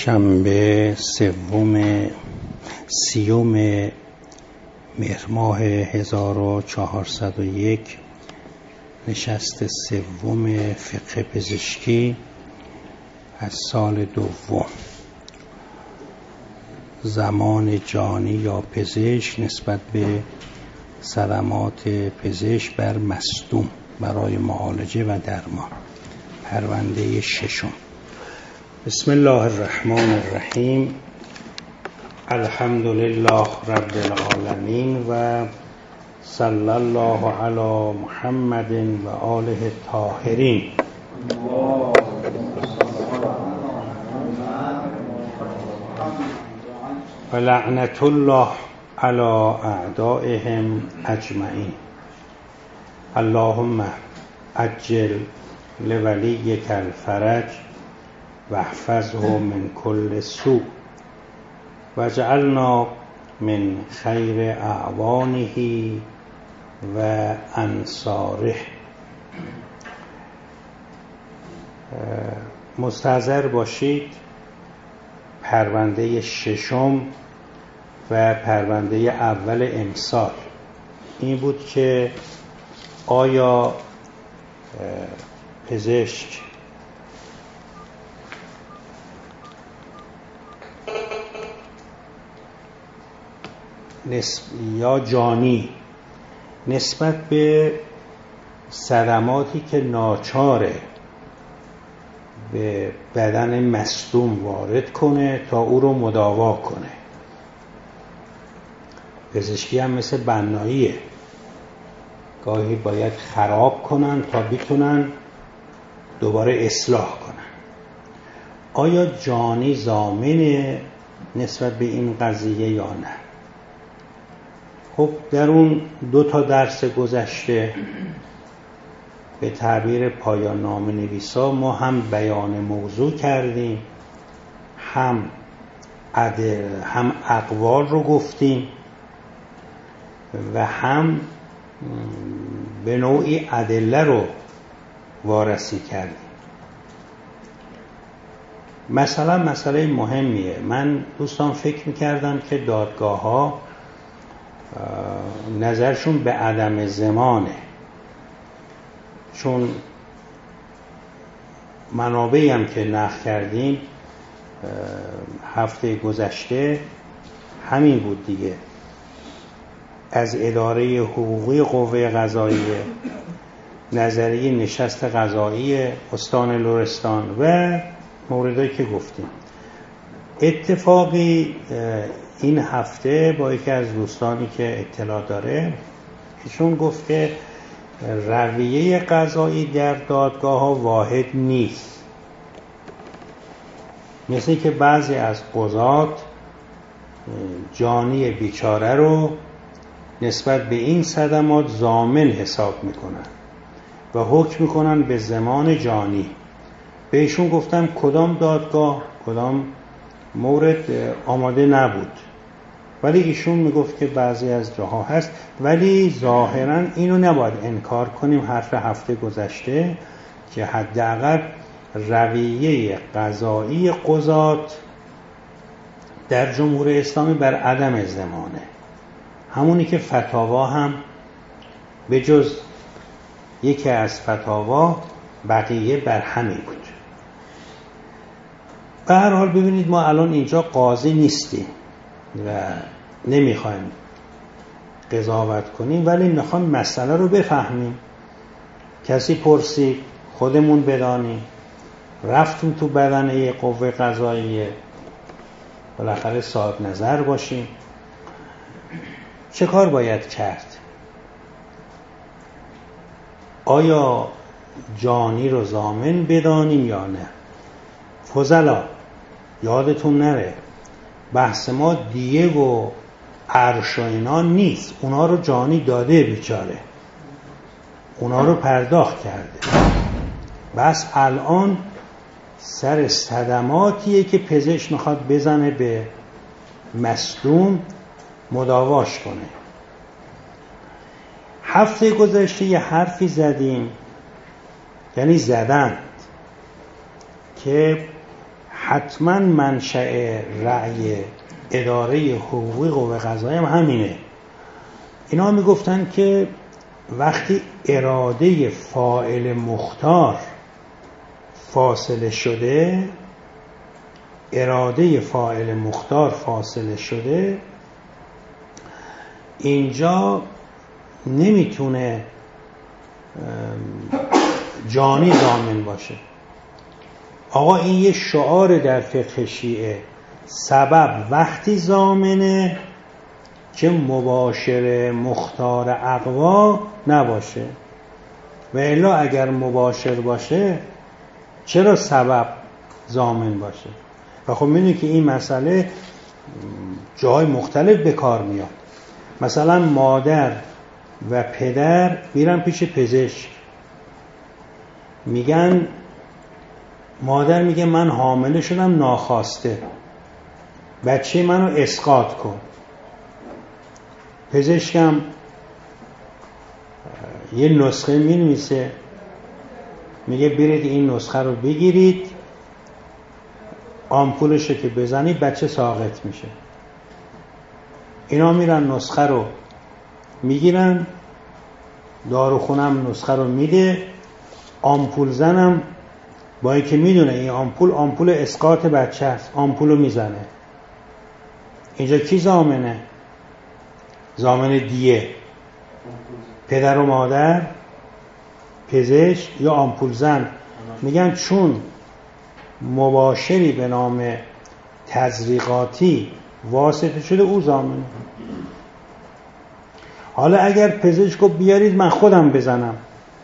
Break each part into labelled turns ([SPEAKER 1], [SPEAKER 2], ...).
[SPEAKER 1] شنبه سیوم مهر ماه 1401 نشست سوم فقه پزشکی از سال دوم. زمان جانی یا پزشک نسبت به صدمات پزشک بر مصدوم برای معالجه و درمان. پرونده ششم. بسم الله الرحمن الرحیم. الحمد لله رب العالمین و صلی الله علی محمد و آله الطاهرین. و لعنت الله علی اعدائهم اجمعین. اللهم عجل لولیک الفرج واحفظه من كل سوء واجعلنا من خیر اعوانه و انصاره. مستحضر باشید پرونده ششم و پرونده اول امسال این بود که آیا پزشک یا جانی نسبت به صدماتی که ناچاره به بدن مصدوم وارد کنه تا او رو مداوا کنه. پزشکی هم مثل بناییه، گاهی باید خراب کنن تا بتونن دوباره اصلاح کنن. آیا جانی ضامنه نسبت به این قضیه یا نه؟ خب در اون 2 درس گذشته به تعبیر پایان نامه نویسا ما هم بیان موضوع کردیم، هم اقوال رو گفتیم و هم به نوعی ادله رو وارسی کردیم. مثلا مسئله مهمیه. من دوستان فکر میکردم که دادگاه ها نظرشون به عدم زمانه، چون منابعی هم که نقل کردیم هفته گذشته همین بود دیگه، از اداره حقوقی قوه قضاییه، نظریه نشست قضایی استان لرستان و موردایی که گفتیم. اتفاقی این هفته با یکی از دوستانی که اطلاع داره ایشون گفت که رویه قضایی در دادگاه ها واحد نیست، مثل که بعضی از قضات جانی بیچاره رو نسبت به این صدمات ضامن حساب میکنن و حکم میکنن به زمان جانی. به ایشون گفتم کدام دادگاه کدام مورد آماده نبود، ولی ایشون میگفت که بعضی از جاها هست. ولی ظاهرا اینو نباید انکار کنیم، حرف هفته گذشته که حداقل رویه قضایی قضات در جمهوری اسلامی بر عدم زمانه، همونی که فتاوا هم به جز یکی از فتاوا بقیه بر همین بود. به هر حال ببینید ما الان اینجا قاضی نیستیم و نمیخوایم قضاوت کنیم، ولی میخوایم مسئله رو بفهمیم. کسی پرسید خودمون بدانیم، رفتیم تو بدنه قوه قضاییه، بالاخره صاحب نظر باشیم. چه کار باید کرد؟ آیا جانی رو ضامن بدانیم یا نه؟ فضلا یادتون نره بحث ما دیه و عرش و اینا نیست، اونا رو جانی داده بیچاره، اونا رو پرداخت کرده. بس الان سر صدماتیه که پزشک میخواد بزنه به مصدوم مداواش کنه. هفته گذشته یه حرفی زدیم، یعنی زدند که حتما منشأ رأی اداره حقوقی قوه قضاییه هم همینه. اینا میگفتن که وقتی اراده فاعل مختار فاصله شده، اینجا نمیتونه جانی ضامن باشه. آقا این یه شعار در فقه شیعه، سبب وقتی ضامنه که مباشر مختار اقوا نباشه، و الا اگر مباشر باشه چرا سبب ضامن باشه؟ و خب میدونی که این مسئله جای مختلف به کار میاد. مثلا مادر و پدر میرن پیش پزشک، میگن مادر میگه من حامله شدم ناخواسته، بچه منو اسقاط کن. پزشکم یه نسخه می‌نویسه، میگه برید این نسخه رو بگیرید، آمپولشو که بزنید بچه ساقط میشه. اینا میرن نسخه رو میگیرن، داروخونم نسخه رو میده، آمپول زنم با اینکه میدونه این آمپول اسقاط بچه است، آمپولو میزنه. اینجا کی ضامنه؟ ضامن دیه پدر و مادر، پزشک یا آمپول زن. میگن چون مباشری به نام تزریقاتی واسطه شده او ضامنه. حالا اگر پزشکو بیارید من خودم بزنم،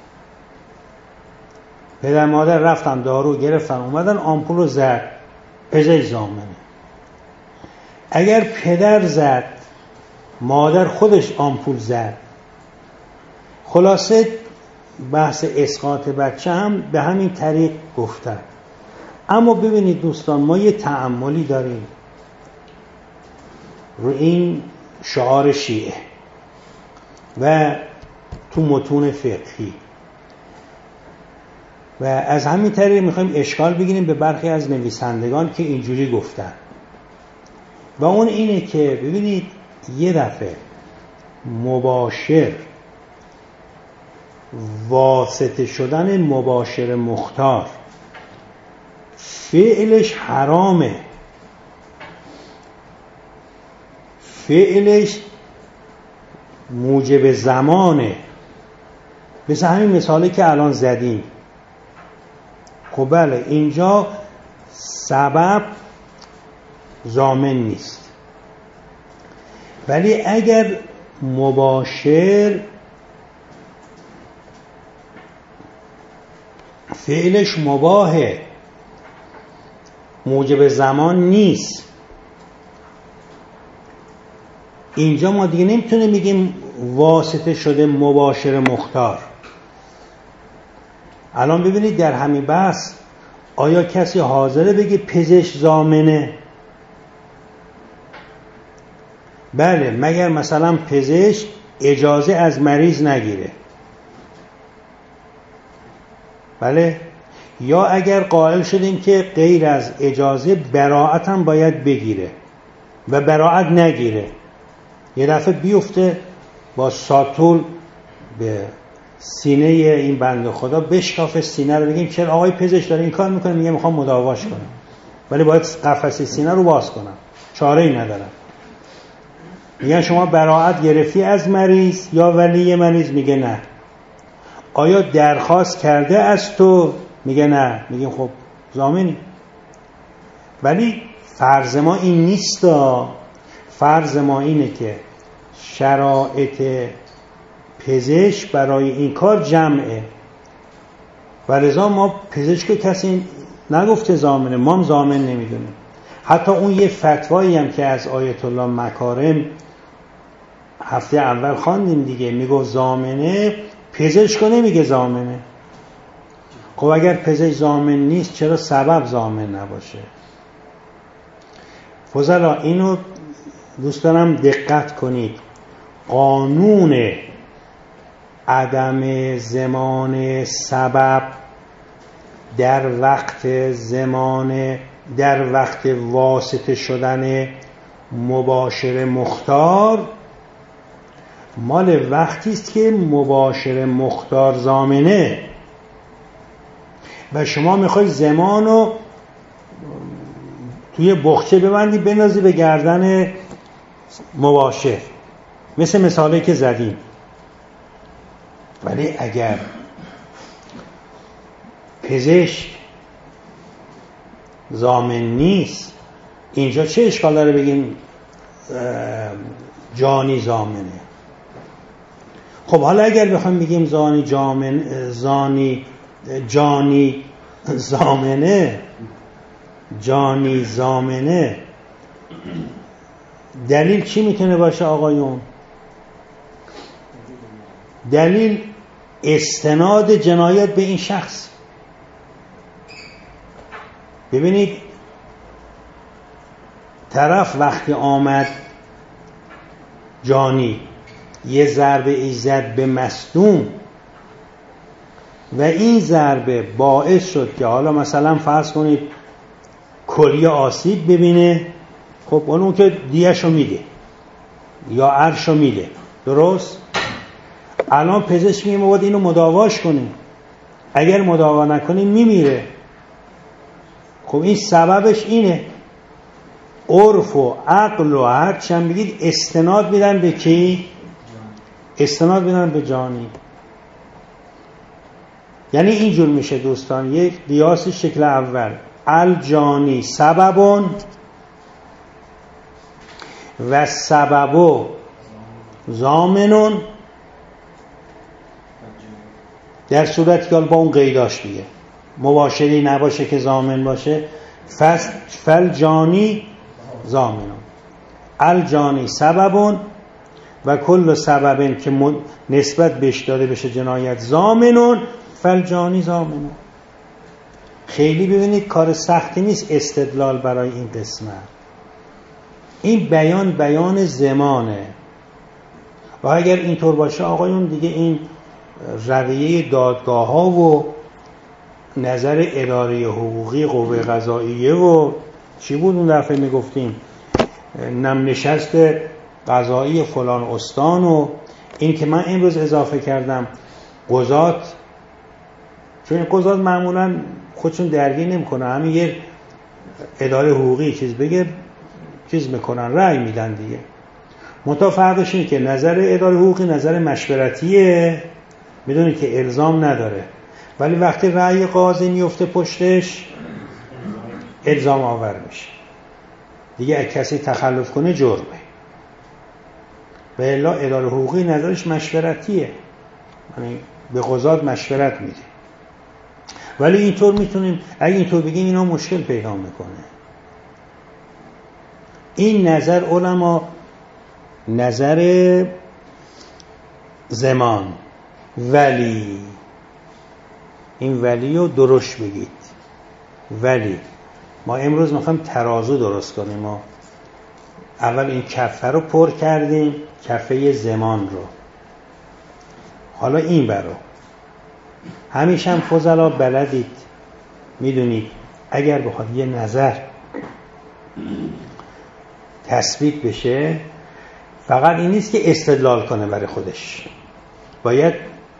[SPEAKER 1] پدر مادر رفتن دارو گرفتن اومدن آمپول رو زد، پزشک ضامنه. اگر پدر زد مادر خودش آمپول زد، خلاصه بحث اسقاط بچه هم به همین طریق گفتن. اما ببینید دوستان، ما یه تأملی داریم رو این شعار شیعه و تو متون فقهی، و از همین طریق میخوایم اشکال بگیریم به برخی از نویسندگان که اینجوری گفتن. و اون اینه که ببینید یه دفعه مباشر، واسطه شدن مباشر مختار فعلش حرامه، فعلش موجب زمانه، مثل همین مثالی که الان زدیم. خب بله اینجا سبب ضامن نیست، ولی اگر مباشر فعلش مباهه، موجب زمان نیست، اینجا ما دیگه نمیتونیم بگیم واسطه شده مباشر مختار. الان ببینید در همین بحث آیا کسی حاضره بگه پزشک ضامنه؟ بله، مگر مثلا پزشک اجازه از مریض نگیره. بله، یا اگر قائل شدیم که غیر از اجازه براءت هم باید بگیره و براءت نگیره، یه دفعه بیفته با ساتول به سینه این بنده خدا بشکافه سینه رو، بگیم چرا آقای پزشک داره این کار میکنه؟ میگه میخوام مداواش کنم، ولی باید قفسه سینه رو باز کنم، چاره ای ندارم. میگن شما براءت گرفتی از مریض یا ولی مریض؟ میگه نه. آیا درخواست کرده از تو؟ میگه نه. میگیم خب ضامنی. ولی فرض ما این نیست، فرض ما اینه که شرایط پزشک برای این کار جمعه و لذا ما پزشک کسی نگفته ضامنه، ما هم ضامن نمیدونیم. حتی اون یه فتوایی هم که از آیت الله مکارم هفته اول خواندیم دیگه، میگه ضامنه، پزشک نمیگه ضامنه. خب اگر پزشک ضامن نیست چرا سبب ضامن نباشه؟ فضلا اینو دوست دارم دقت کنید. قانون عدم زمان سبب در وقت زمان در وقت واسطه شدن مباشر مختار مال وقتی است که مباشر مختار ضامنه و شما میخوای زمانو توی بخچه ببندی بندازی به گردن مباشر، مثل مثالی که زدیم. ولی اگر پزشک ضامن نیست، اینجا چه اشکال داره بگیم جانی ضامنه؟ خب حالا اگر بخوام بگیم جانی ضامنه، دلیل چی میتونه باشه آقایون؟ دلیل استناد جنایت به این شخص. ببینید طرف وقتی آمد جانی یه ضربه ایزد به مصدوم و این ضربه باعث شد که حالا مثلا فرض کنید کلیه آسیب ببینه، خب اون که دیهشو میده یا عرشو میده، درست؟ الان پزشک میگه ما باید اینو مداواش کنیم، اگر مداوا نکنیم میمیره. خب این سببش اینه. عرف و عقل و هر چند بگید استناد میدن به کی؟ استناد میدن به جانی. یعنی اینجور میشه دوستان، یک قیاس شکل اول، الجانی سببون و سببو ضامنون، در صورتی که با اون قیداش دیگه مباشری نباشه که ضامن باشه، فالجانی ضامنون، الجانی سببون و کل سببن که نسبت بهش داده بشه جنایت ضامنون، فالجانی ضامنون. خیلی ببینید کار سختی نیست استدلال برای این قسمت. این بیان زمانه و اگر اینطور باشه آقایون دیگه این رویه دادگاه ها و نظر اداره حقوقی قوه قضاییه و چی بود اون دفعه میگفتیم نم نشست قضایی فلان استان و این که من امروز اضافه کردم قضات، چون قضات معمولا خودشون درگیر نمیکنه، همین یه اداره حقوقی چیز بگه چیز میکنن رأی میدن دیگه. منتها فرقش اینه که نظر اداره حقوقی نظر مشورتیه، میدونید که الزام نداره، ولی وقتی رأی قاضی میفته پشتش الزام آور میشه دیگه. اگه کسی تخلف کنه جرمه. و الا اداره حقوقی نظرش مشورتیه، یعنی به قضات مشورت میده. ولی اینطور میتونیم اگه اینطور بگیم اینا مشکل پیدا میکنه. این نظر علما نظر زمان، ولی این ولی رو درشت بگید. ولی ما امروز میخوایم ترازو درست کنیم. ما اول این کفه رو پر کردیم، کفه زمان رو، حالا این برو. همیشه هم فضلا بلدید، میدونید اگر بخواد یه نظر تثبیت بشه فقط این نیست که استدلال کنه برای خودش، باید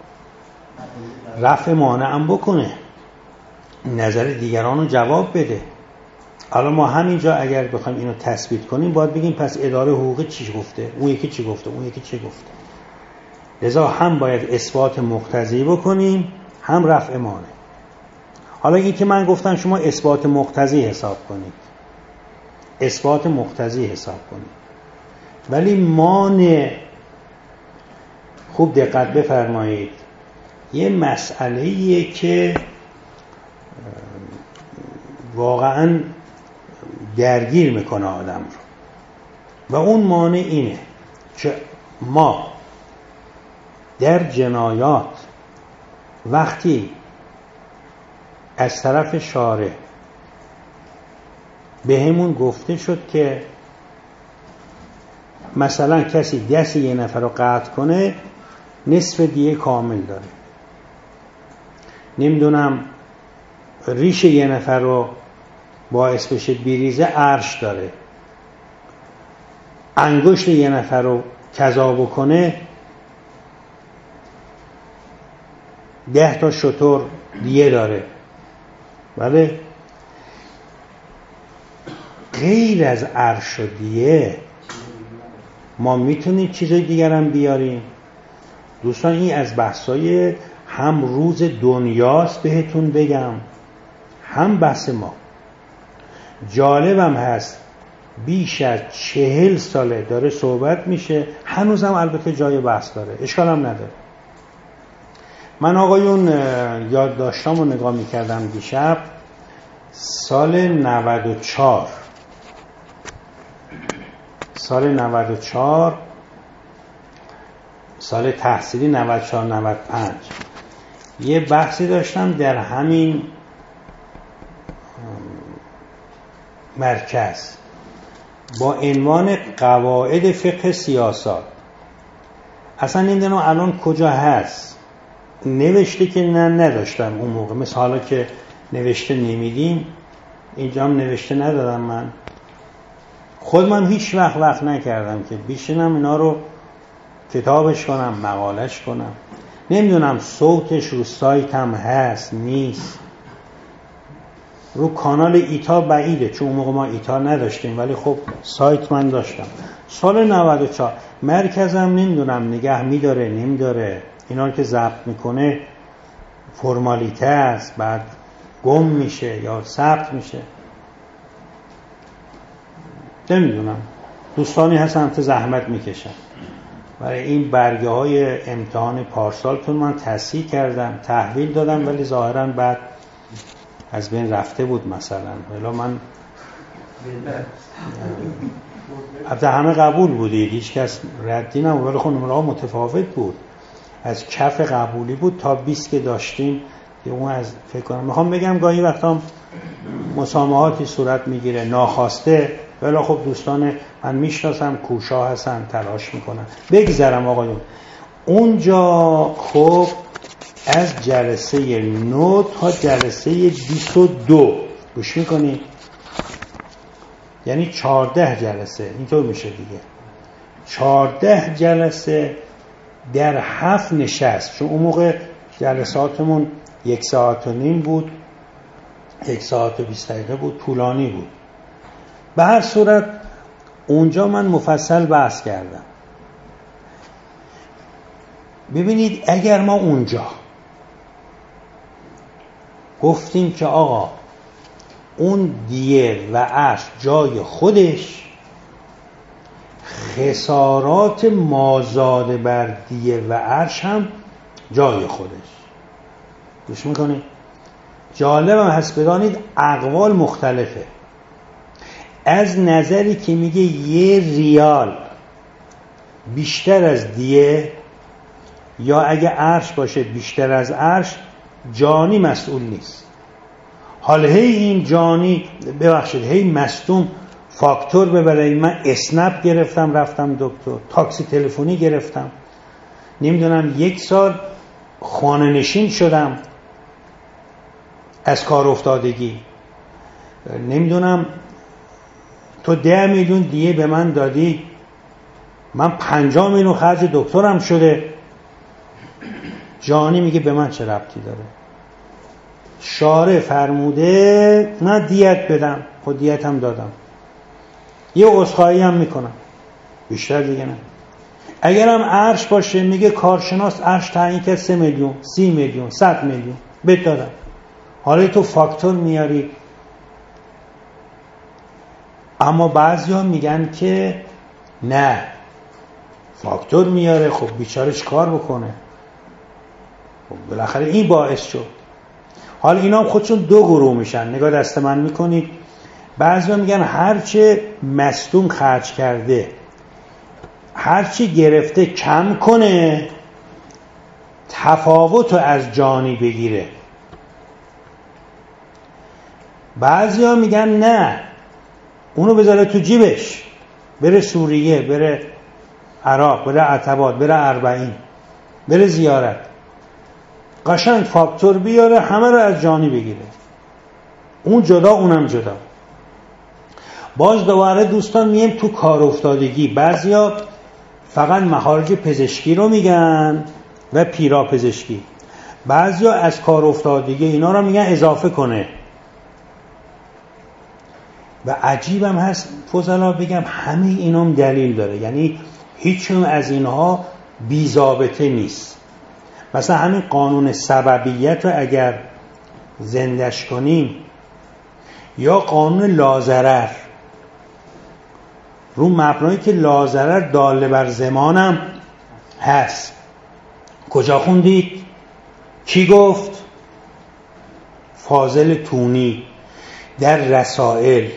[SPEAKER 1] رفع مانع هم بکنه، نظر دیگران رو جواب بده. الان ما همینجا اگر بخوایم اینو تثبیت کنیم باید بگیم پس اداره حقوقی چی گفته، اون یکی چی گفته، اون یکی چی گفته. لذا هم باید اثبات مقتضی بکنیم هم رفع مانع. حالا این که من گفتم شما اثبات مقتضی حساب کنید، اثبات مقتضی حساب کنید، ولی مانع، خوب دقت بفرمایید، یه مسئله‌ایه که واقعاً درگیر میکنه آدم رو و اون مانع اینه که ما در جنایات وقتی از طرف شارع به همون گفته شد که مثلا کسی دست یه نفر رو قطع کنه نصف دیه کامل داره، نمیدونم ریش یه نفر رو باعث بشه بیریزه عرش داره. انگشت یه نفر رو کذا بکنه 10 تا شتر دیه داره. بله، غیر از عرش و دیه ما میتونیم چیزای دیگر هم بیاریم. دوستان این از بحثای هم روز دنیاست بهتون بگم، هم بحث ما. جالبم هست بیش از 40 ساله داره صحبت میشه، هنوزم البته جای بحث داره، اشکال هم نداره. من آقایون یادداشتامو نگاه میکردم دیشب، سال 94 سال تحصیلی 94-95 یه بحثی داشتم در همین مرکز با عنوان قواعد فقه سیاست. اصلا نمیدونم الان کجا هست، نوشته که نداشتم اون موقع، مثل حالا که نوشته نمیدیم، اینجا هم نوشته ندادم. من خودم هیچ وقت نکردم که بشینم اینا رو کتابش کنم، مقالش کنم. نمیدونم صوتش رو سایت هم هست نیست. رو کانال ایتا بعیده، چون اون موقع ما ایتا نداشتیم، ولی خب سایت من داشتم. سال 94 مرکزم نمیدونم نگه میداره نمیداره، اینا که ضبط میکنه فرمالیته است، بعد گم میشه یا ثبت میشه، نمیدونم. دوستانی هستن که زحمت میکشن برای این برگه های امتحان پارسالتون. من تصحیح کردم، تحویل دادم، ولی ظاهرا بعد از بین رفته بود مثلا. ولی من البته همه قبول بودید، هیچ کس ردی نبود، ولی خب نمره ها متفاوت بود. از کف قبولی بود تا 20 که داشتیم که اون از فکر کنم، میخوام بگم گاهی وقتا مسامحاتی صورت میگیره ناخواسته، ولی خب دوستان من میشناسم کوشا هستن، تلاش میکنن. بگذرم آقایون اونجا. خب از جلسه 9 تا جلسه 22 گوش میکنی، یعنی 14 جلسه اینطور میشه دیگه. 14 جلسه در 7 نشست، چون اون موقع جلساتمون 1 ساعت و نیم بود، 1 ساعت و 20 دقیقه بود، طولانی بود. به هر صورت اونجا من مفصل بحث کردم. ببینید اگر ما اونجا گفتیم که آقا اون دیه و عرش جای خودش، خسارات مازاده بر دیه و عرش هم جای خودش. گوش میکنید؟ جالبم هست بدانید اقوال مختلفه. از نظری که میگه 1 ریال بیشتر از دیه، یا اگه عرش باشه بیشتر از عرش، جانی مسئول نیست. حالا هی این جانی هی مصدوم فاکتور ببره. من اسنپ گرفتم رفتم دکتر، تاکسی تلفنی گرفتم، نمیدونم 1 سال خانه نشین شدم از کار افتادگی، نمیدونم تو 10 میلیون دیه به من دادی، من 50 میلیون خرج دکترم شده. جانی میگه به من چه ربطی داره؟ شارع فرموده نه دیت بدم، خود دیت هم دادم، یه عذرخواهی هم میکنم، بیشتر دیگه نه. اگرم عرش باشه میگه کارشناس عرش تعیین کرد 3 میلیون 30 میلیون 100 میلیون بهت دادم. حالا تو فاکتور میاری. اما بعضیا میگن که نه فاکتور میاره، خب بیچاره چیکار بکنه؟ خب بالاخره این باعث شد. حالا اینا هم خودشون 2 گروه میشن. نگاه دست من میکنید، بعضیا میگن هرچه مصدوم خرج کرده، هرچی گرفته کم کنه، تفاوتو از جانی بگیره. بعضیا میگن نه، اونو بذاره تو جیبش، بره سوریه، بره عراق، بره عتبات، بره اربعین، بره زیارت، قشنگ فاکتور بیاره، همه رو از جانی بگیره. اون جدا اونم جدا. باز دوباره دوستان مییم تو کار افتادگی. بعضیا فقط مخارج پزشکی رو میگن و پیرا پزشکی، بعضیا از کار افتادگی اینا رو میگن اضافه کنه. و عجیبم هست فضلا بگم همه اینام دلیل داره، یعنی هیچون از اینها بی ضابطه نیست. مثلا همین قانون سببیت رو اگر زندش کنیم، یا قانون لازرر، رو مبنایی که لازرر داله بر زمانم هست. کجا خوندید؟ کی گفت؟ فاضل تونی در رسائل.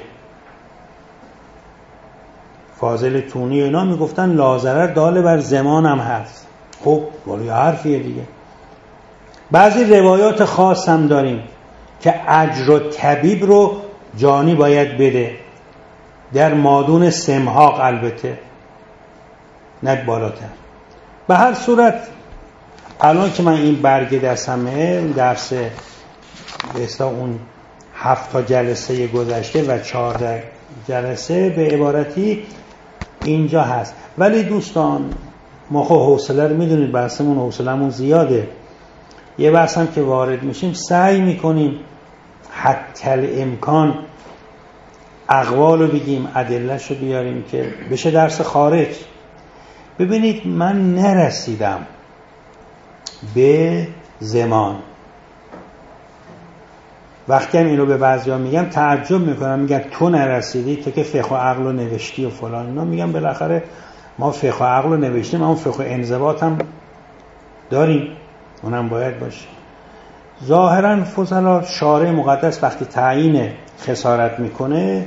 [SPEAKER 1] فاضل تونی اینا میگفتن لازرر داله بر زمانم هست. خب ولی حرفیه دیگه. بعضی روایات خاص هم داریم که اجر و طبیب رو جانی باید بده، در مادون سمحاق البته، نه بالاتر. به هر صورت الان که من این برگ دستمه، درس به اون 7 جلسه گذشته و 14 جلسه به عبارتی اینجا هست. ولی دوستان ما خب حوصله رو میدونید، بحثمون حوصله‌مون زیاده. یه بحث هم که وارد میشیم سعی میکنیم حتی الامکان اقوال رو بگیم، ادله‌ش رو بیاریم که بشه درس خارج. ببینید من نرسیدم به زمان. وقتی هم اینو به بعضیا میگم تعجب میکنم، میگن تو نرسیدی، تو که فقه و عقل رو نوشتی و فلان اینا. میگم بالاخره ما فقه و عقل رو نوشتیم، اما فقه و انضباط هم داریم، اونم باید باشه. ظاهرا فضلا شارع مقدس وقتی تعیین خسارت میکنه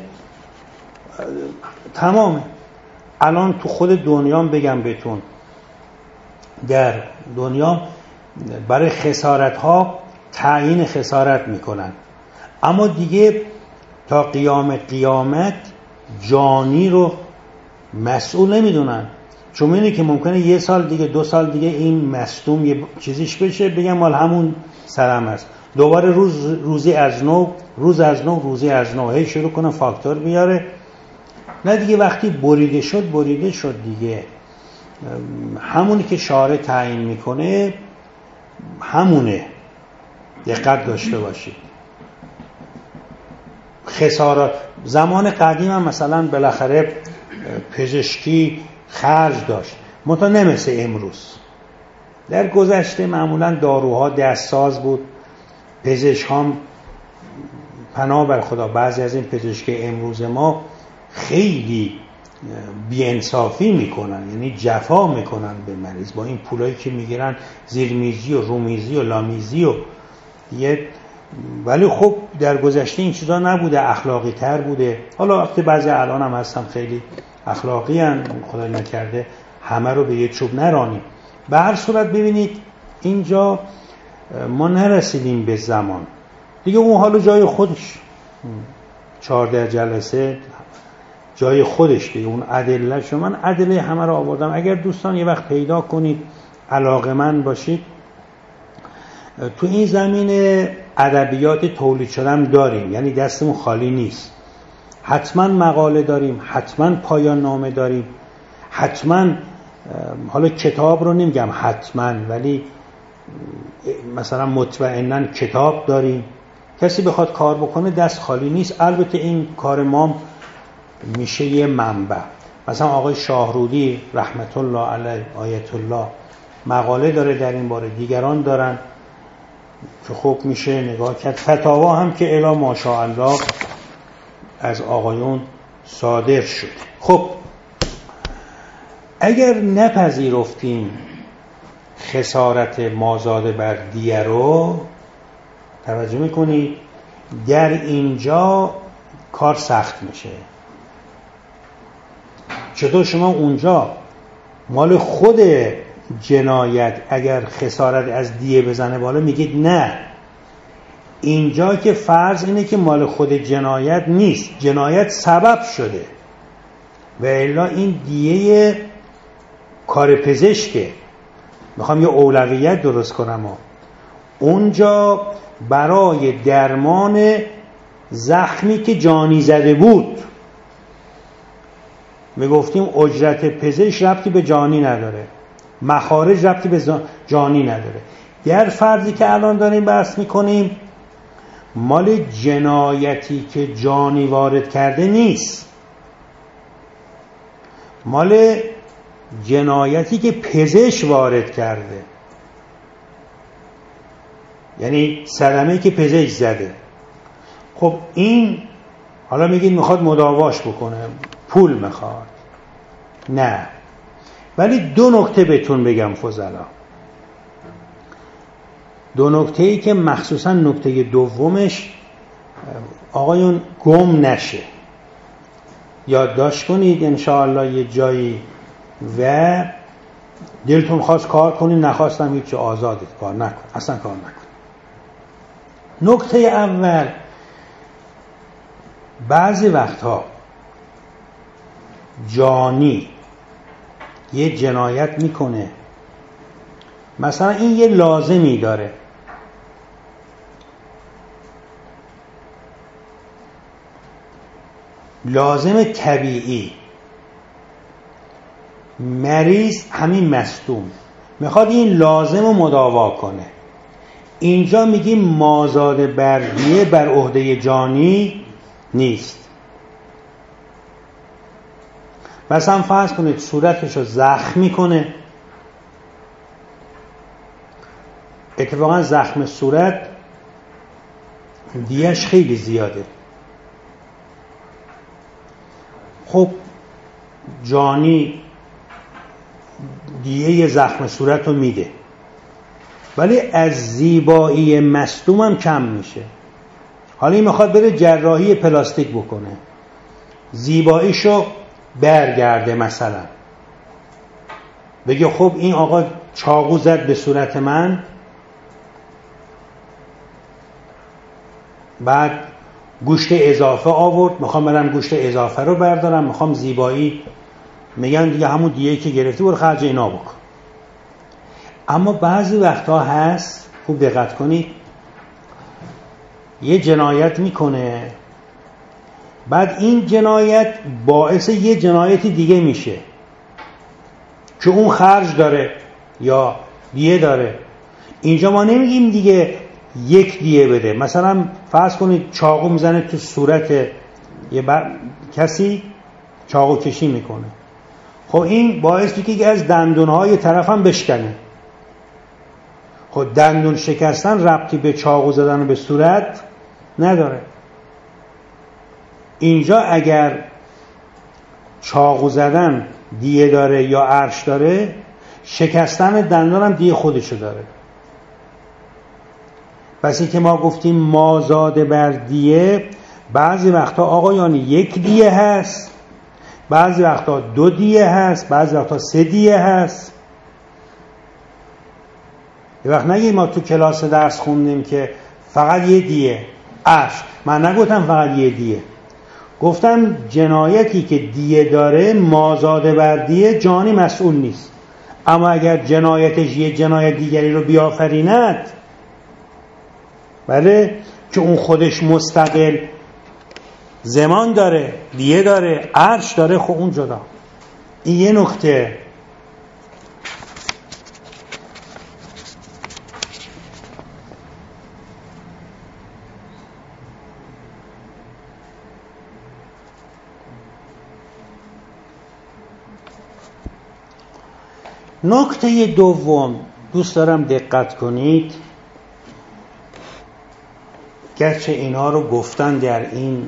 [SPEAKER 1] تمامه. الان تو خود دنیا بگم بهتون، در دنیا برای خسارت ها تعیین خسارت میکنن، اما دیگه تا قیامت جانی رو مسئول نمیدونن. چون اینه که ممکنه 1 سال دیگه 2 سال دیگه این مصدوم یه چیزیش بشه، بگم مال همون سرم هست، دوباره روزی از نو روزی از نو هی شروع کنه فاکتور بیاره. نه دیگه وقتی بریده شد دیگه. همونی که شارع تعیین میکنه همونه. دقت داشته باشید. خسارات زمان قدیم هم مثلا بالاخره پزشکی خرج داشت، منتها نه مثل امروز. در گذشته معمولا داروها دستساز بود، پزشک هم پناه بر خدا بعضی از این پزشکی امروز ما خیلی بی‌انصافی میکنن، یعنی جفا میکنن به مریض با این پولایی که میگیرن، زیرمیزی و رومیزی و لامیزی و دیگه. ولی خب در گذشته این چیزا نبوده، اخلاقی تر بوده. حالا وقتی بعضی الان هم هستن خیلی اخلاقی هن، خدای نکرده همه رو به یه چوب نرانیم. به هر صورت ببینید اینجا ما نرسیدیم به زمان دیگه. اون حالا جای خودش 14 جلسه جای خودش دیگه. اون ادله شو، من ادله همه رو آوردم. اگر دوستان یه وقت پیدا کنید علاقه‌مند باشید، تو این زمینه ادبیات تولید شدم داریم، یعنی دستمون خالی نیست. حتما مقاله داریم، حتما پایان نامه داریم، حتما حالا کتاب رو نمیگم حتما، ولی مثلا مطمئناً کتاب داریم. کسی بخواد کار بکنه دست خالی نیست. البته این کار ما میشه یه منبع. مثلا آقای شاهرودی رحمت الله علیه آیت الله مقاله داره در این باره، دیگران دارن که خب میشه نگاه کرد. فتاوا هم که الا ماشاءالله از آقایون صادر شد. خب اگر نپذیرفتیم خسارت مازاده بر دیه رو، توجه میکنید در اینجا کار سخت میشه. چطور شما اونجا مال خود جنایت اگر خسارت از دیه بزنه بالا میگید نه، اینجا که فرض اینه که مال خود جنایت نیست، جنایت سبب شده و الا این دیه کار پزشکه. میخوام یه اولویت درست کنم. اونجا برای درمان زخمی که جانی زده بود، میگفتیم اجرت پزشک ربطی به جانی نداره، مخارج ربطی به جانی نداره. در فرضی که الان داریم بحث میکنیم مال جنایتی که جانی وارد کرده نیست، مال جنایتی که پزشک وارد کرده، یعنی صدمه‌ای که پزشک زده. خب این حالا میگید میخواد مداواش بکنه، پول میخواد، نه. ولی دو نکته بهتون بگم فضلا، دو نکته‌ای که مخصوصا نکته دومش آقایون گم نشه، یادداشت کنید انشاءالله یه جایی و دلتون خواست کار کنید، نخواستم هیچ آزادید کار نکن، اصلا کار نکن. نکته اول، بعضی وقتها جانی یه جنایت میکنه، مثلا این یه لازمی داره، لازم طبیعی، مریض همین مصدوم میخواد این لازم رو مداوا کنه، اینجا میگیم مازاد بردیه بر عهده جانی نیست. مثلا فرض کنید صورتشو زخم میکنه، اتفاقا زخم صورت دیهش خیلی زیاده، خب جانی دیه زخم صورت رو میده، ولی از زیبایی مصدوم هم کم میشه. حالا این میخواد بره جراحی پلاستیک بکنه، زیباییشو برگرده، مثلا بگه خب این آقا چاقو زد به صورت من، بعد گوشت اضافه آورد، میخوام برم گوشت اضافه رو بردارم، میخوام زیبایی، میگن دیگه همون دیگه که گرفتی برو خرج اینا بکن. اما بعضی وقتا هست، خوب دقت کنید، یه جنایت میکنه، بعد این جنایت باعث یه جنایت دیگه میشه که اون خرج داره یا دیه داره. اینجا ما نمیگیم دیگه یک دیه بده، مثلا فرض کنید چاقو میزنه تو صورت کسی، چاقو کشی میکنه، خب این باعث میشه که از دندونهای طرف هم بشکنه. خب دندون شکستن ربطی به چاقو زدن به صورت نداره. اینجا اگر چاقو زدن دیه داره یا عرش داره، شکستن دندان هم دیه خودشو داره. پس این که ما گفتیم مازاد بر دیه، بعضی وقتا آقایان یک دیه هست، بعضی وقتا دو دیه هست، بعضی وقتا سه دیه هست. یه وقت نگید ما تو کلاس درس خوندیم که فقط یه دیه عرش، من نگفتم فقط یه دیه، گفتم جنایتی که دیه داره مازاد بر دیه جانی مسئول نیست، اما اگر جنایتش یه جنایت دیگری رو بیافریند، بله، که اون خودش مستقل زمان داره، دیه داره، عرش داره، خب اون جدا. این یه نکته. نکته دوم دوست دارم دقت کنید، گرچه اینا رو گفتن در این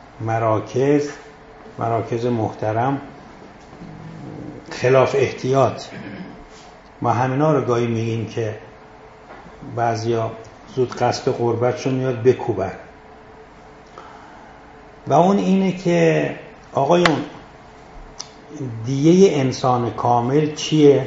[SPEAKER 1] مراکز محترم خلاف احتیاط، ما همینا رو گاهی میگیم که بعضیا زود قصد قربتشون میاد بکوبن، و اون اینه که آقایون دیه انسان کامل چیه؟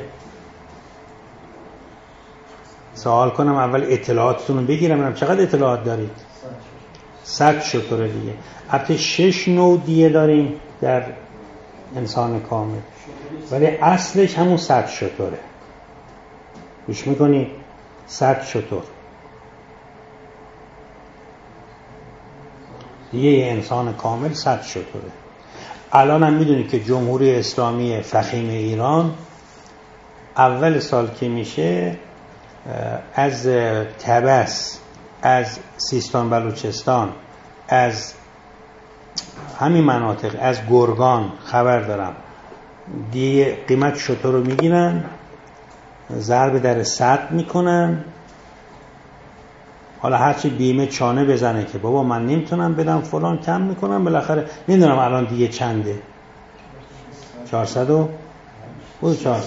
[SPEAKER 1] سوال کنم اول اطلاعاتتون رو بگیرم، ببینم چقدر اطلاعات دارید. 100 شتره دیگه. البته 6 نوع دیه داریم در انسان کامل، ولی اصلش همون 100 شتره. گوش میکنی؟ 100 شتر دیه انسان کامل 100 شتره. الان هم میدونید که جمهوری اسلامی فخیم ایران اول سال که میشه از طبس، از سیستان بلوچستان، از همین مناطق، از گرگان خبر دارم دیگه قیمت شتر رو میگیرن، ضرب در 100 میکنن. حالا هرچی بیمه چانه بزنه که بابا من نمیتونم بدم فلان، کم میکنم. بالاخره نمیدونم الان دیگه چنده، 400 و بود 400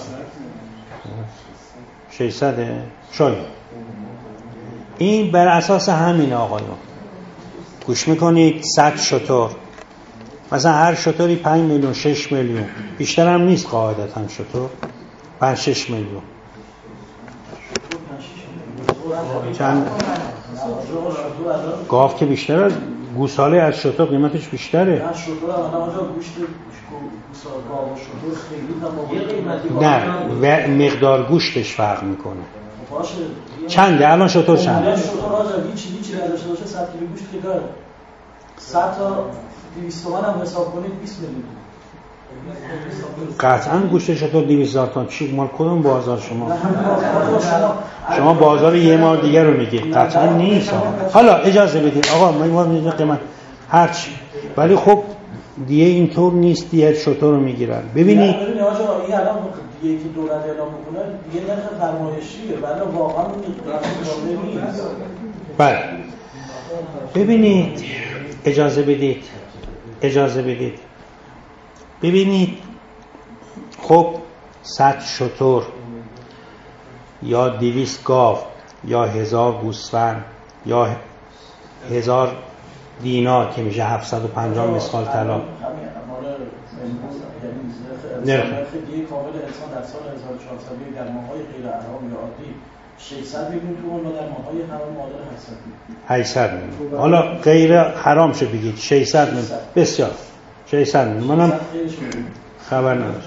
[SPEAKER 1] 600 شاید. این بر اساس همین آقایون گوش میکنید 100 شتر، مثلا هر شتری 5 میلیون 6 میلیون، بیشتر هم نیست قاعدتا شتر 5 6 میلیون. چند گاو که بیشتره، گوساله از شتر قیمتش بیشتره. نه و مقدار گوشتش فرق میکنه. چنده الان شتر چنده؟
[SPEAKER 2] شتر هیچی نداشته باشه 100 کیلو گوشت که داره 100 تا 200 تومن هم حساب کنید 20 میلیون.
[SPEAKER 1] قطعا گوشت شتر 200,000 تومان. چی مال کدوم بازار شما؟ شما بازار یه ماه دیگه رو میگید، قطعا نیست. حالا اجازه بدید آقا ما میگیم قیمت هرچی، ولی خب دیگه اینطور نیست. دیگه شتر رو میگیرن. ببینید
[SPEAKER 2] ببینید آقا این الان دیگه که دولت اعلام میکنه دیگه نرخ فرمایشیه، ولی واقعا این نیست.
[SPEAKER 1] بله ببینید اجازه بدید ببینید خب 100 شتر یا 200 گاو یا 1000 گوسفند یا 1000 دینار که میشه 750 مسقال طلا.
[SPEAKER 2] نرخ دیگه کامل انسان در سال 1400 در ماه‌های غیر حرام یا عادی 600 میلیون تومان و در ماه‌های حرام معادل
[SPEAKER 1] 800 میلیون. حالا غیر حرام شه بگید 600 میلیون. بسیار 600 میلیون. منم خبر ندارم.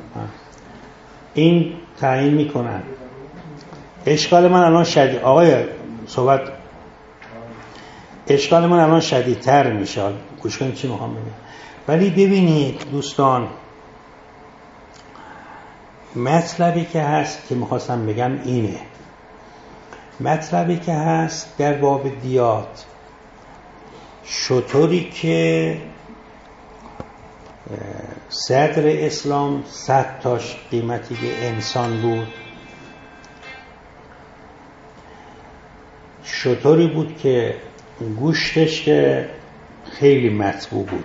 [SPEAKER 1] این تعیین میکنن. اشکال من الان شدید آقای صحبت اشکال من الان شدیدتر میشه. گوش کنید چی میخوام بگم. ولی ببینید دوستان، مطلبی که هست که میخواستم بگم اینه. مطلبی که هست در باب دیات، شطوری که صدر اسلام 100 تاش قیمتی به انسان بود، شطوری بود که گوشتش که خیلی مطبوع بود.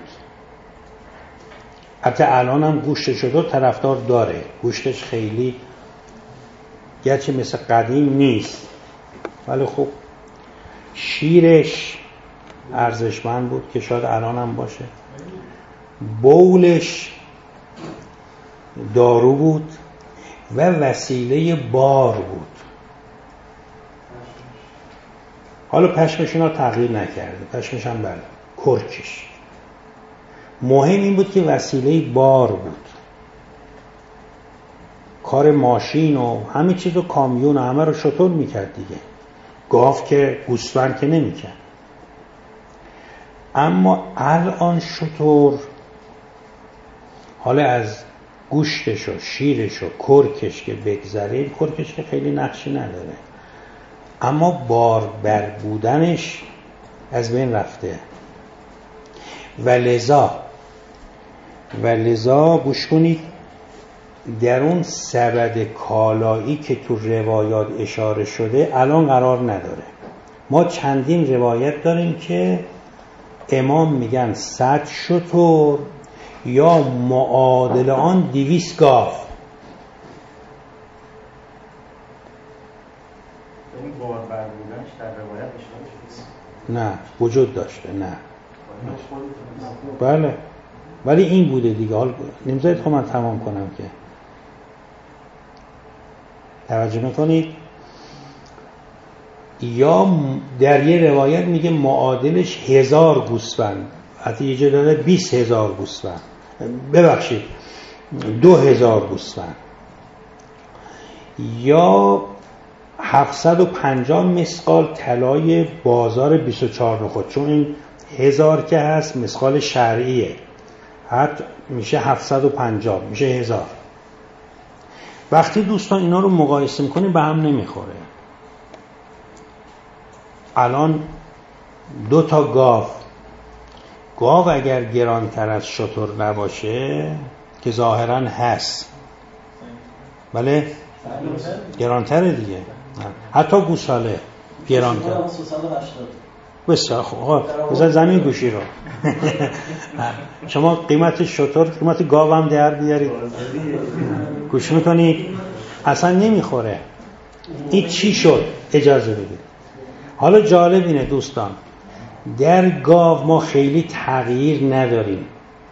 [SPEAKER 1] حتی الان هم گوشت شطور طرفدار داره، گوشتش خیلی گرچه مثل قدیم نیست، ولی خب شیرش ارزشمند بود که شاید الان هم باشه. بولش دارو بود و وسیله بار بود. حالا پشمشون ها تغییر نکرده، پشمش هم بله کرکش. مهم این بود که وسیله بار بود. کار ماشین و همه چیز و کامیون و همه رو شطور میکرد دیگه. گاو که گوسفند که نمیکرد. اما الان شطور حالا از گوشتش و شیرش و کرکش که بگذاریم، کرکش که خیلی نقشی نداره، اما باربر بودنش از بین رفته. و لذا گوش کنید، در اون سبد کالایی که تو روایات اشاره شده الان قرار نداره. ما چندین روایت داریم که امام میگن 100 شتر یا معادل آن 200 گاو.
[SPEAKER 2] این باربر بودنش در روایت اشاره شده؟
[SPEAKER 1] نه وجود داشته. نه بله، ولی این بوده دیگه. حال نمیذارید خب من تمام کنم که توجه میکنید. یا در یه روایت میگه معادلش 1000 گوسفند، حتی یه جا داده 20,000 گوسفند، ببخشید 2000 گوسفند، یا 750 مسقال طلای بازار 24 نخود، چون این 1000 که هست مسقال شرعیه، حتی میشه 750 میشه 1000. وقتی دوستان اینا رو مقایسه میکنیم به هم نمیخوره. الان 2 تا گاو اگر گرانتر از شتر نباشه که ظاهرا هست، بله گرانتره دیگه، حتی گوساله گرانتر. بسیار خوب. بذار زمین گوشی رو شما قیمت شتر قیمت گاو هم در بیارید گوش میکنید اصلا نمیخوره. این چی شد؟ اجازه بدید. حالا جالب اینه دوستان، در گاو ما خیلی تغییر نداریم.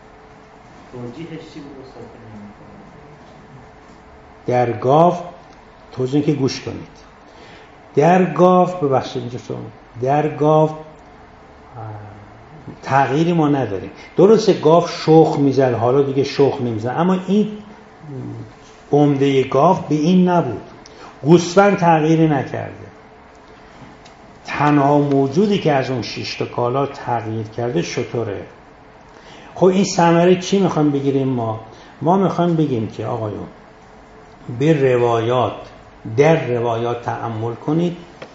[SPEAKER 1] در گاو توضیح که گوش کنید، در گاو ببخشید اینجا شما، در گاو تغییری ما نداریم. درسته گاو شخم میزد، حالا دیگه شخم نمیزد، اما این عمده گاو به این نبود. گوسفند تغییری نکرده. تنها موجودی که از اون 6 تا کالا تغییر کرده شتره. خب این ثمره چی میخوایم بگیریم؟ ما میخوایم بگیم که آقایون به روایات، در روایات تأمل کنید،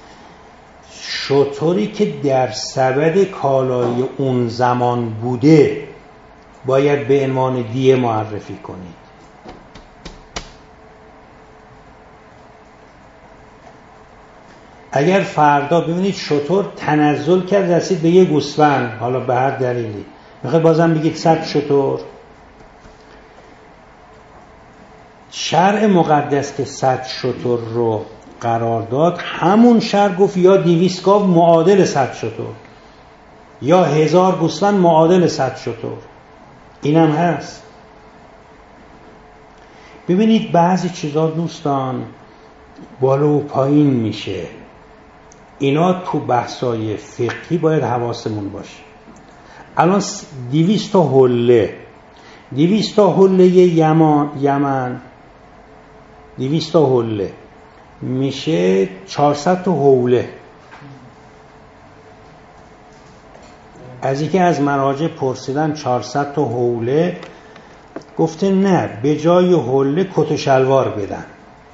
[SPEAKER 1] شتری که در سبد کالای اون زمان بوده باید به عنوان دیه معرفی کنید. اگر فردا ببینید شتر تنزل کرد رسید به یه گوسفند، حالا به هر دلیلی میخواد بازم بگید 100 شتر، شرع مقدس که 100 شتر رو قرار داد، همون شرع گفت یا 200 گاو معادل 100 شتر یا 1000 گوسفند معادل 100 شتر. اینم هست. ببینید بعضی چیزا دوستان بالا و پایین میشه. اینا تو بحثای فقهی باید حواسمون باشه. الان 200 تا حله، 200 تا حله یمن 200 تا حله میشه 400 تا حوله. از اینکه از مراجع پرسیدن 400 تا حوله، گفته نه، به جای حوله کت و شلوار بدن.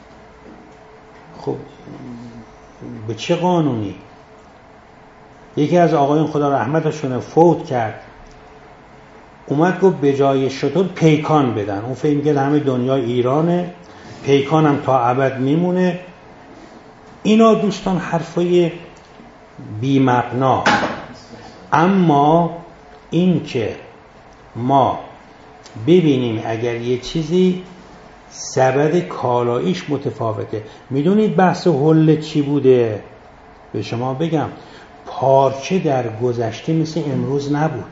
[SPEAKER 1] خب به چه قانونی؟ یکی از آقایون خدا رحمتشونه فوت کرد، اومد گفت به جای شتر پیکان بدن. اون فکر می‌کرد همه دنیا ایرانه، پیکان هم تا ابد میمونه. اینا دوستان حرفای بی مبنا. اما این که ما ببینیم اگر یه چیزی سبد کالاییش متفاوته. میدونید بحث حله چی بوده؟ به شما بگم، پارچه در گذشته مثل امروز نبود.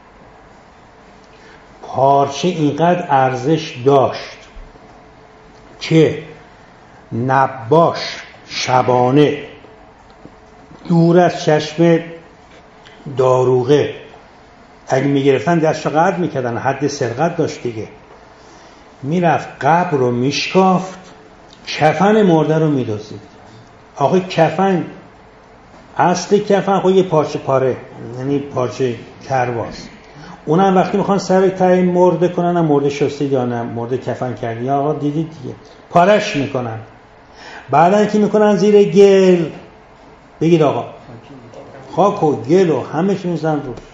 [SPEAKER 1] پارچه اینقدر ارزش داشت که نباش شبانه دور از چشم داروغه اگه میگرفتن دستشو قطع میکردن، حد سرقت داشت دیگه، میرفت قبر رو میشکافت، کفن مرده رو میدوزید. آخه کفن، اصل کفن خب یه پارچه پاره، یعنی پارچه کرواس. اونم وقتی میخوان سر تای مرده کنن، مرده شستید یا نه مرده کفن کردی، آقا دیدید دیگه، پارش میکنن. بعدن که میکنن زیر گل، بگید آقا خاک و گل و همه چی میزن روش.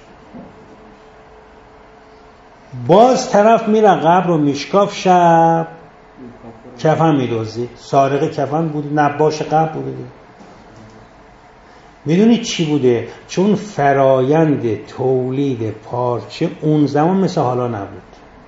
[SPEAKER 1] باز طرف میره قبر رو میشکاف، شب کفن میدوزید. سارق کفن بود، نباش قبر بود. میدونید چی بوده؟ چون فرایند تولید پارچه اون زمان مثل حالا نبود.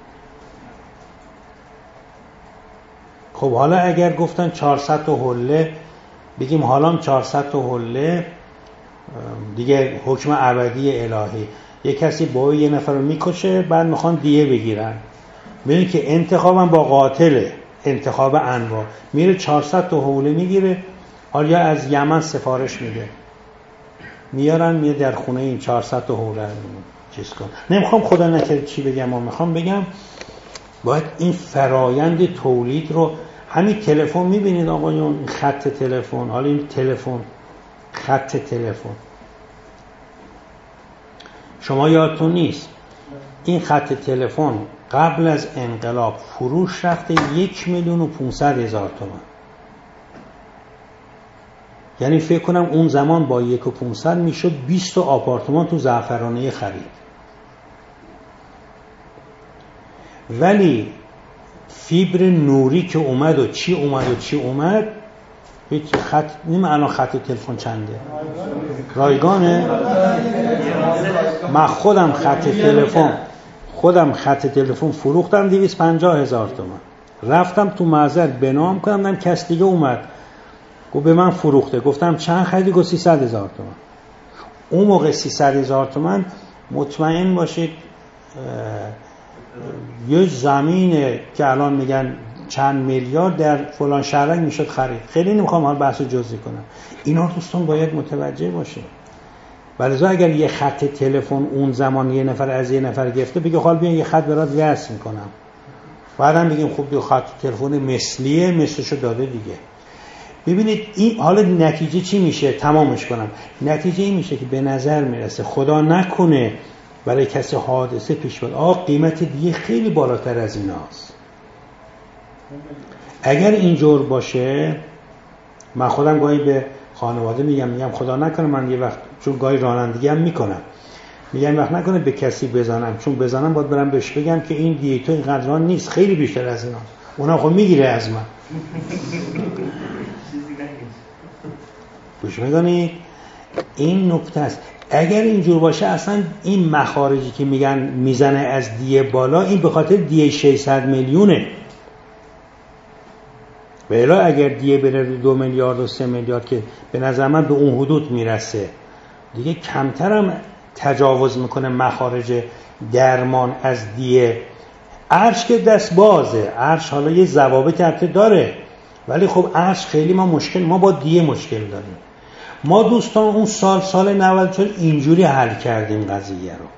[SPEAKER 1] خب حالا اگر گفتن 400 تا حله، بگیم حالا 400 تا حله دیگه حکم ابدی الهی. یک کسی با یه نفر رو میکشه، بعد میخوان دیه بگیرن، میدونید که انتخابم با قاتله، انتخاب انواع، میره 400 تا حوله میگیره. حالا از یمن سفارش میده، میارن میاد در خونه این 400 تا حوله چیز کن. نمیخوام خدا نکرد چی بگم، ما میخوام بگم باید این فرایند تولید رو، همین تلفن میبینید آقایون، خط تلفن، حالا این تلفن، خط تلفن، شما یادتون نیست این خط تلفن قبل از انقلاب فروش رفته 1,500,000 تومان. یعنی فکر کنم اون زمان با 1,500,000 میشد 20 آپارتمان تو زعفرانه خرید. ولی فیبر نوری که اومد و چی اومد هیچ خط نیم. الان خط تلفن چنده؟ رایگانه. من خودم خط تلفن فروختم 250,000 تومان. رفتم تو محضر بنام کنم، دیدم کس دیگه اومد گفت به من فروخته. گفتم چند خریدی؟ گفت 300,000 تومان. اون موقع 300,000 تومان مطمئن باشید یه زمینه که الان میگن چند میلیارد در فلان شهرک میشد خرید. خیلی نمیخوام حال بحث جزئی کنم. اینا دوستان باید متوجه باشه. ولذا اگر یه خط تلفن اون زمان یه نفر از یه نفر گرفته بگه حال بیان یه خط برات وصل میکنم، بعدم بگیم خب دو خط تلفن مثلیه، مثلشو داده دیگه. ببینید این حالا نتیجه چی میشه؟ تمامش کنم. نتیجه این میشه که به نظر میرسه خدا نکنه برای کسی حادثه پیش بیاد قیمت دیگه خیلی بالاتر از ایناست. اگر اینجور باشه، من خودم گاهی به خانواده میگم خدا نکنه من یه وقت، چون گاهی رانندگی هم میکنم، میگم وقت نکنه به کسی بزنم، چون بزنم باید برم بهش بگم که این دیتو اینقدر ران نیست، خیلی بیشتر از اینا. اونا خب میگیره از من. گوش میدونید؟ این نکته است. اگر اینجور باشه اصلا این مخارجی که میگن میزنه از دیه بالا، این به خاطر دیه 600 میلیونه. به علاوه اگر دیه بره 2 میلیارد و 3 میلیارد که به نظر من به اون حدود میرسه دیگه، کمتر هم تجاوز میکنه مخارج درمان از دیه. عرش که دست بازه، عرش حالا یه ضوابط البته داره، ولی خب عرش خیلی ما با دیه مشکل داریم. ما دوستان اون سال 94 اینجوری حل کردیم قضیه رو،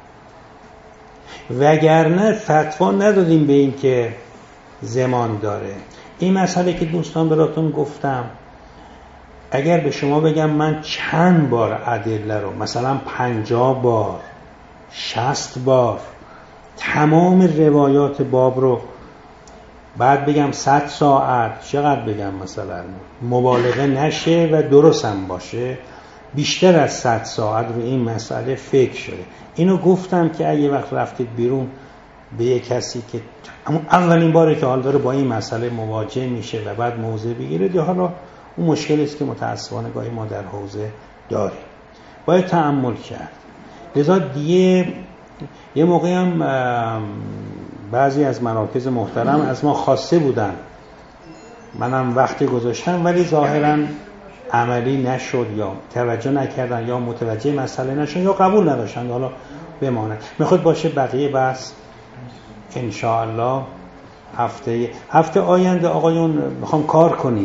[SPEAKER 1] وگرنه فتوا ندادیم به این که زمان داره. این مسئله که دوستان براتون گفتم، اگر به شما بگم من چند بار ادله رو، مثلا 50 بار 60 بار تمام روایات باب رو، بعد بگم 100 ساعت، چقدر بگم مثلا مبالغه نشه و درست هم باشه، بیشتر از 100 ساعت رو این مسئله فکر شده. اینو گفتم که اگه وقت رفتید بیرون به یک کسی که اولین باره که حال داره با این مسئله مواجه میشه و بعد موضع بگیره، یا حالا اون مشکلی است که متاسفانه گاهی ما در حوزه داریم، باید تأمل کرد. لذا دیگه یه موقعی هم بعضی از مراکز محترم از ما خواسته بودن، منم وقتی گذاشتم ولی ظاهراً عملی نشد، یا توجه نکردن، یا متوجه مسئله نشدن، یا قبول نداشتن. حالا بماند. میخواد باشه بقیه بحث انشاءالله هفته آینده آقایون میخوام کار کنید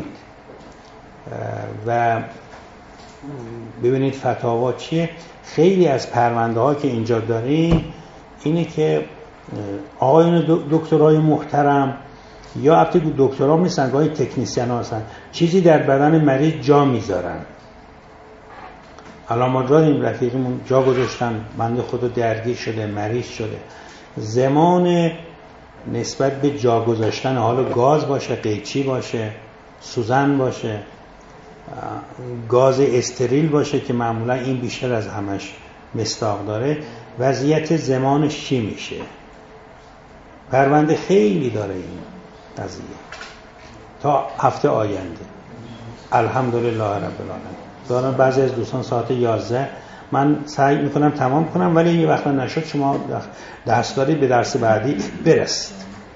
[SPEAKER 1] و ببینید فتاوا چیه. خیلی از پرونده ها که اینجا داریم اینه که آقایون دکترای محترم، یا البته دکترا نیستن، گاهی تکنیسیان ها هستن، چیزی در بدن مریض جا میذارن. الان ما داریم رفیقمون جا گذاشتن، بنده خدا درگیر شده، مریض شده. زمان نسبت به جا گذاشتن، حالا گاز باشه، قیچی باشه، سوزن باشه، گاز استریل باشه که معمولا این بیشتر از همش مصداق داره، وضعیت زمانش چی میشه؟ پرونده خیلی داره این قضیه. تا هفته آینده الحمدلله رب العالمین. دارم بعضی از دوستان ساعت 11 من سعی میکنم تمام کنم، ولی یه وقت نشد شما درس داری به درس بعدی برسید.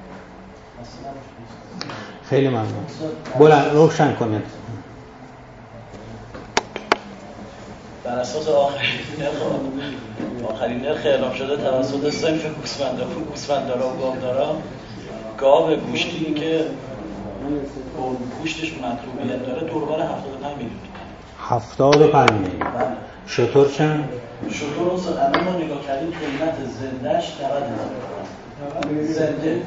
[SPEAKER 1] خیلی ممنون. بلند روشن کنید.
[SPEAKER 2] بر اساس آخرین نرخ اعلام شده توسط صنف گوسفنددارا و گاودارا، گاو گوشتی که گوشتش مطلوبیت داره دوربر 75 میلیون.
[SPEAKER 1] 75 میلیون. شتر چند؟
[SPEAKER 2] شتر رو الان ما نگاه کردیم قیمت زندهش 90,000 زنده.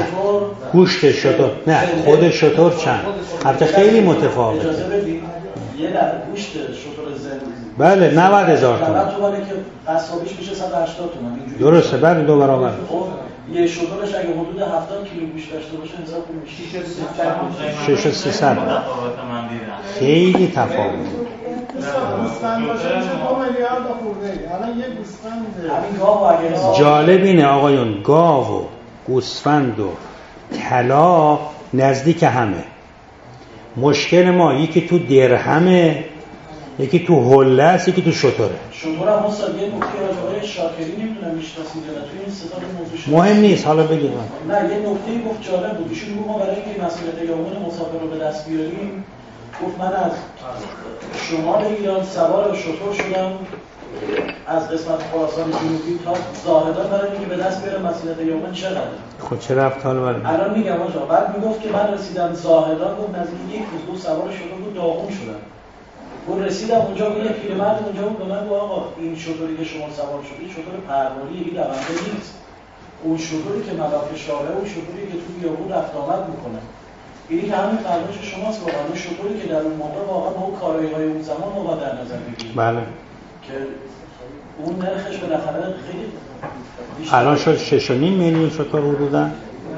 [SPEAKER 1] گوشت شتر نه، خود شتر چند؟ البته خیلی متفاوته.
[SPEAKER 2] یه دفعه گوشت شتر زنده
[SPEAKER 1] بله 90,000 تومان.
[SPEAKER 2] 90 تومانه که قصابیش میشه 180 تومان اینجوری.
[SPEAKER 1] درسته بله 2 برابر.
[SPEAKER 2] خب یه شترش اگه حدود 70 کیلو گوشت داشته باشه حساب کن میشه
[SPEAKER 1] 6300. خیلی تفاوت.
[SPEAKER 3] گوسفند باشه میشه 2 میلیارد خورده. الان یه گوسفند
[SPEAKER 2] همین گاو اگه
[SPEAKER 1] جالب اینه آقایون، گاو و گوسفند و طلا نزدیک همه. مشکل ما یکی تو درهمه، یکی تو حله است، یکی تو شتره.
[SPEAKER 2] شتر هم اصلا یه نکته راجعه شاکری نمیدونم میشناسید یا نه، توی این ستا موضوع شد.
[SPEAKER 1] مهم نیست حالا بگید.
[SPEAKER 2] نه یه نکته گفت جالب بود. ایشون گفت ما برای اینکه مسئله تیامون مسافر رو به دست بیاریم، گفت من از شمال ایران سوار شتر شدم از قسمت خراسان جنوبی تا زاهدان برای اینکه به دست بیارم مسئله تیامون چقدر.
[SPEAKER 1] خب چه رفت حالا برای
[SPEAKER 2] الان میگم آقا بعد میگفت که من رسیدم زاهدان، گفت نزدیک یک روز سوار شتر بود داغون شدم. گفت رسیدم اونجا بود یه پیرمرد اونجا بود به من گفت آقا این شتری که شما سوار شدید شتر پرواری این دونده نیست. اون شتری که ملاک شاره اون شتری که تو بیابون رفت آمد میکنه. اینی که همین فرمایش شماست واقعا. اون شتری که در اون موقع واقعا با اون کارایی‌های اون زمان ما در نظر بگیریم.
[SPEAKER 1] بله.
[SPEAKER 2] که اون نرخش بالاخره خیلی
[SPEAKER 1] الان شد 6.5 میلیون شتر حدوداً.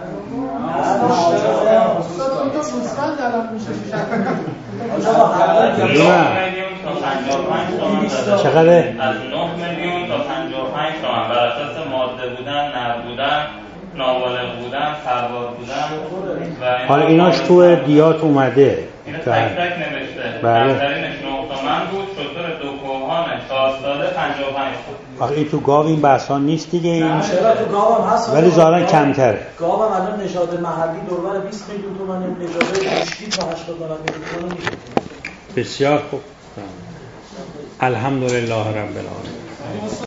[SPEAKER 1] چقدر؟
[SPEAKER 4] از 9 میلیون تا 55 تومن بر اساس ماده بودن، نر بودن، نابالغ بودن، سربار بودن.
[SPEAKER 1] حالا ایناش تو دیات اومده.
[SPEAKER 4] اینو تک تک نوشته.
[SPEAKER 1] بله.
[SPEAKER 4] کمترینش 9 تومن بود، شتر دو کوهان شاهزاده 55 تومن.
[SPEAKER 1] آخه این تو گاو این بحثا نیست دیگه این.
[SPEAKER 2] چرا تو گاو هم هست
[SPEAKER 1] ولی ظاهرا کمتره.
[SPEAKER 2] گاو هم الان نژاد محلی دوربر 20 میلیون تومان، نژاد کشتی تا 80 میلیون تومان.
[SPEAKER 1] بسیار خوب. الحمدلله رب العالمین.